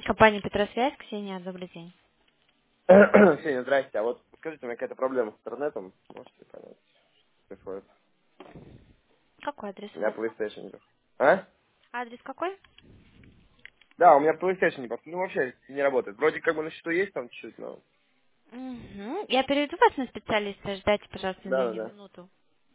Компания Петросвязь, Ксения, добрый день. Ксения, здрасте. А вот скажите, у меня какая-то проблема с интернетом. Можете понять, что происходит? Какой адрес У у меня вас? PlayStation не... А? Адрес какой? Да, у меня PlayStation не ну, вообще не работает. Вроде как бы на счету есть там чуть-чуть, но... Угу. Я переведу вас на специалиста. Ждайте, пожалуйста, на Да, да, линии да. минуту.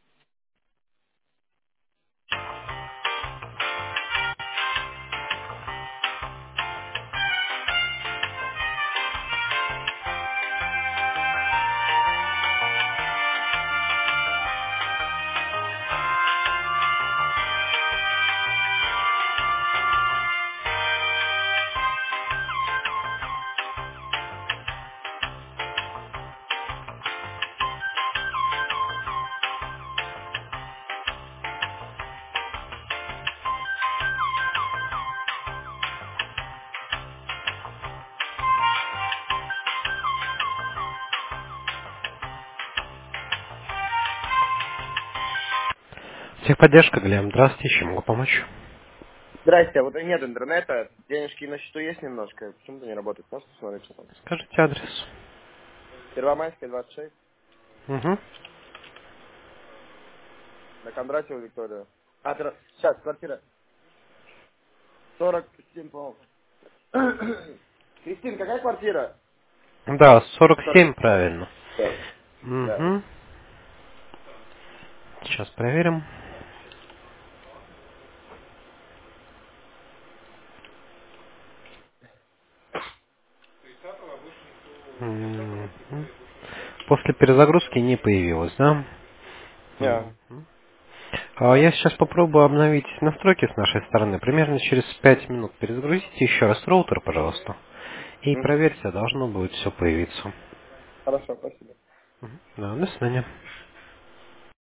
Техподдержка, Глеб. Здравствуйте, чем могу помочь? Здрасте, а вот нет интернета, денежки на счету есть немножко. Почему-то не работает. Можете посмотреть, что там? Скажите адрес. Первомайская, 26, Угу. на Кондратьева, Виктория. Сейчас, квартира 47, по-моему. Кристин, какая квартира? Да, Сорок. 47, правильно. Да. Да. Угу. Сейчас проверим. Мгм. После перезагрузки не появилось, да? Да. Мгм. Я сейчас попробую обновить настройки с нашей стороны. Примерно через 5 минут перезагрузите еще раз роутер, пожалуйста. И Мгм. проверьте, должно будет все появиться. Хорошо, спасибо. Да, до свидания.